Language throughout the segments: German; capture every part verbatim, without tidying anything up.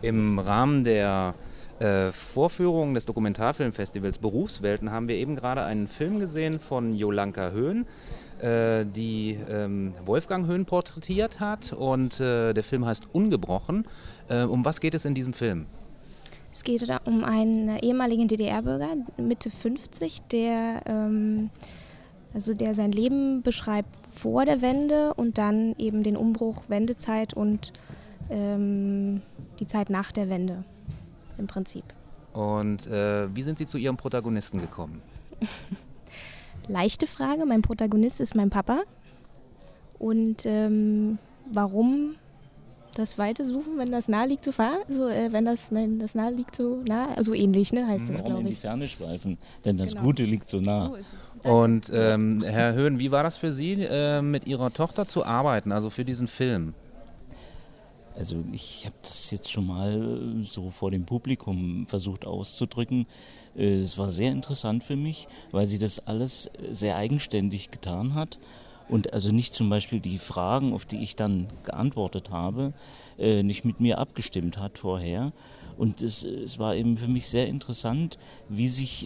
Im Rahmen der äh, Vorführung des Dokumentarfilmfestivals Berufswelten haben wir eben gerade einen Film gesehen von Jolanka Höhn, äh, die ähm, Wolfgang Höhn porträtiert hat, und äh, der Film heißt Ungebrochen. Äh, um was geht es in diesem Film? Es geht da um einen ehemaligen D D R-Bürger, Mitte fünfzig, der, ähm, also der sein Leben beschreibt vor der Wende und dann eben den Umbruch, Wendezeit und ähm, die Zeit nach der Wende im Prinzip. Und äh, wie sind Sie zu Ihrem Protagonisten gekommen? Leichte Frage, mein Protagonist ist mein Papa. Und ähm, warum das Weite suchen, wenn das nahe liegt, so fahren? Also, äh, wenn das, nein, das nahe liegt, so nah, also ähnlich, ne, heißt das, Warum glaube in die ich. Ferne schweifen? Denn das Genau. Gute liegt so nah. So ist es. Und ähm, Herr Höhn, wie war das für Sie, äh, mit Ihrer Tochter zu arbeiten, also für diesen Film? Also ich habe das jetzt schon mal so vor dem Publikum versucht auszudrücken. Es war sehr interessant für mich, weil sie das alles sehr eigenständig getan hat und also nicht zum Beispiel die Fragen, auf die ich dann geantwortet habe, nicht mit mir abgestimmt hat vorher. Und es, es war eben für mich sehr interessant, wie sich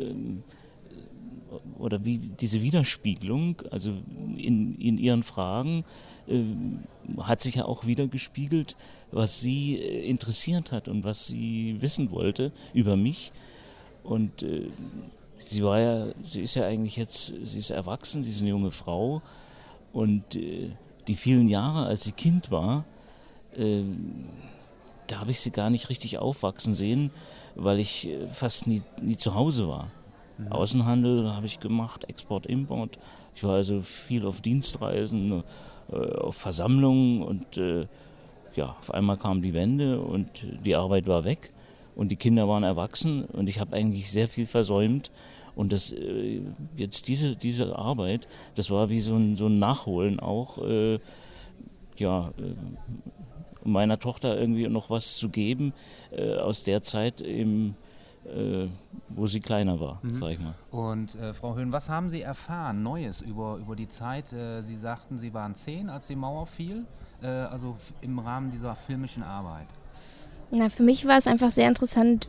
oder wie diese Widerspiegelung, also in, in ihren Fragen, äh, hat sich ja auch wiedergespiegelt, was sie äh, interessiert hat und was sie wissen wollte über mich. Und äh, sie war ja, sie ist ja eigentlich jetzt, sie ist erwachsen, sie ist eine junge Frau. Und äh, die vielen Jahre, als sie Kind war, äh, da habe ich sie gar nicht richtig aufwachsen sehen, weil ich äh, fast nie, nie zu Hause war. Mhm. Außenhandel habe ich gemacht, Export, Import. Ich war also viel auf Dienstreisen, äh, auf Versammlungen und äh, ja, auf einmal kam die Wende und die Arbeit war weg und die Kinder waren erwachsen und ich habe eigentlich sehr viel versäumt. Und das äh, jetzt diese diese Arbeit, das war wie so ein so ein Nachholen auch, äh, ja, äh, um meiner Tochter irgendwie noch was zu geben äh, aus der Zeit im Äh, wo sie kleiner war, mhm. sag ich mal. Und äh, Frau Höhn, was haben Sie erfahren Neues über, über die Zeit? Äh, Sie sagten, Sie waren zehn, als die Mauer fiel, äh, also f- im Rahmen dieser filmischen Arbeit. Na, für mich war es einfach sehr interessant,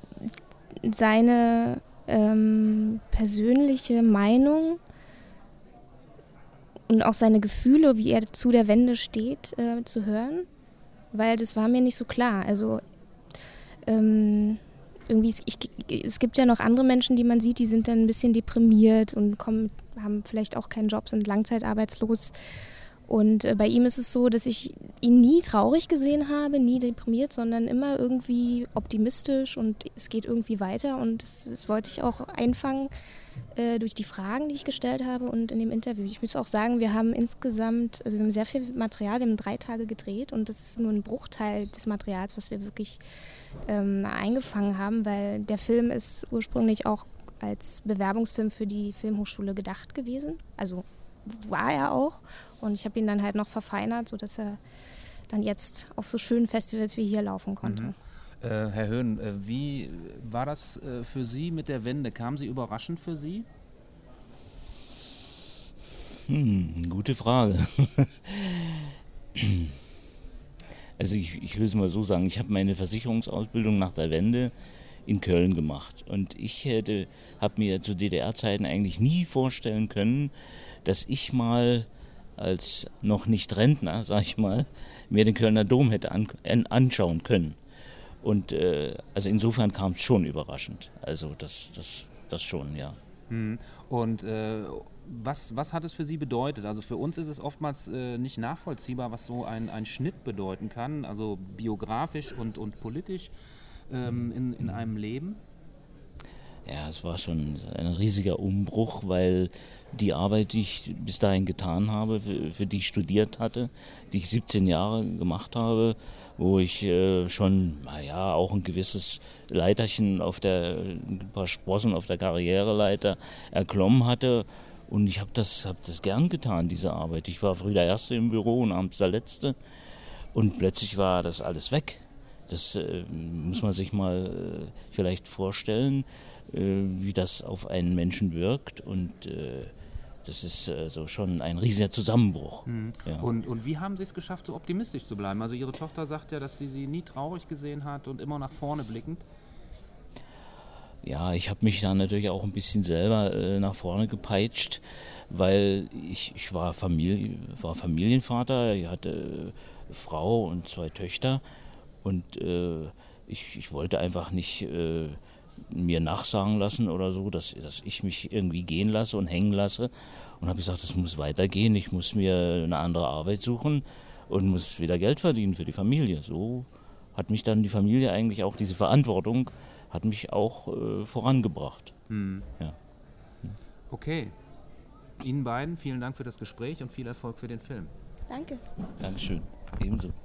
seine ähm, persönliche Meinung und auch seine Gefühle, wie er zu der Wende steht, äh, zu hören, weil das war mir nicht so klar. Also ähm, irgendwie, ich, es gibt ja noch andere Menschen, die man sieht, die sind dann ein bisschen deprimiert und kommen, haben vielleicht auch keinen Job, sind langzeitarbeitslos. Und äh, bei ihm ist es so, dass ich ihn nie traurig gesehen habe, nie deprimiert, sondern immer irgendwie optimistisch und es geht irgendwie weiter. Und das, das wollte ich auch einfangen äh, durch die Fragen, die ich gestellt habe und in dem Interview. Ich muss auch sagen, wir haben insgesamt, also wir haben sehr viel Material, wir haben drei Tage gedreht und das ist nur ein Bruchteil des Materials, was wir wirklich ähm, eingefangen haben, weil der Film ist ursprünglich auch als Bewerbungsfilm für die Filmhochschule gedacht gewesen. Also war er auch. Und ich habe ihn dann halt noch verfeinert, sodass er dann jetzt auf so schönen Festivals wie hier laufen konnte. Mhm. Äh, Herr Höhn, äh, wie war das äh, für Sie mit der Wende? Kam sie überraschend für Sie? Hm, gute Frage. Also ich, ich will es mal so sagen, ich habe meine Versicherungsausbildung nach der Wende in Köln gemacht. Und ich hätte, habe mir zu D D R-Zeiten eigentlich nie vorstellen können, dass ich mal als noch nicht Rentner, sag ich mal, mir den Kölner Dom hätte an, an, anschauen können. Und äh, also insofern kam es schon überraschend. Also das, das, das schon, ja. Mhm. Und äh, was, was hat es für Sie bedeutet? Also für uns ist es oftmals äh, nicht nachvollziehbar, was so ein, ein Schnitt bedeuten kann, also biografisch und, und politisch ähm, in, in einem Leben. Ja, es war schon ein riesiger Umbruch, weil die Arbeit, die ich bis dahin getan habe, für, für die ich studiert hatte, die ich siebzehn Jahre gemacht habe, wo ich äh, schon, naja, auch ein gewisses Leiterchen auf der, ein paar Sprossen auf der Karriereleiter erklommen hatte. Und ich habe das, hab das gern getan, diese Arbeit. Ich war früh der Erste im Büro und abends der Letzte. Und plötzlich war das alles weg. Das äh, muss man sich mal äh, vielleicht vorstellen, äh, wie das auf einen Menschen wirkt. Und äh, das ist also schon ein riesiger Zusammenbruch. Mhm. Ja. Und, und wie haben Sie es geschafft, so optimistisch zu bleiben? Also Ihre Tochter sagt ja, dass sie sie nie traurig gesehen hat und immer nach vorne blickend. Ja, ich habe mich da natürlich auch ein bisschen selber äh, nach vorne gepeitscht, weil ich, ich war, Familie, war Familienvater, ich hatte äh, Frau und zwei Töchter und äh, ich, ich wollte einfach nicht äh, mir nachsagen lassen oder so, dass, dass ich mich irgendwie gehen lasse und hängen lasse und habe gesagt, es muss weitergehen, ich muss mir eine andere Arbeit suchen und muss wieder Geld verdienen für die Familie. So hat mich dann die Familie eigentlich auch, diese Verantwortung hat mich auch äh, vorangebracht. Hm. Ja. Okay. Ihnen beiden vielen Dank für das Gespräch und viel Erfolg für den Film. Danke. Dankeschön. Ebenso.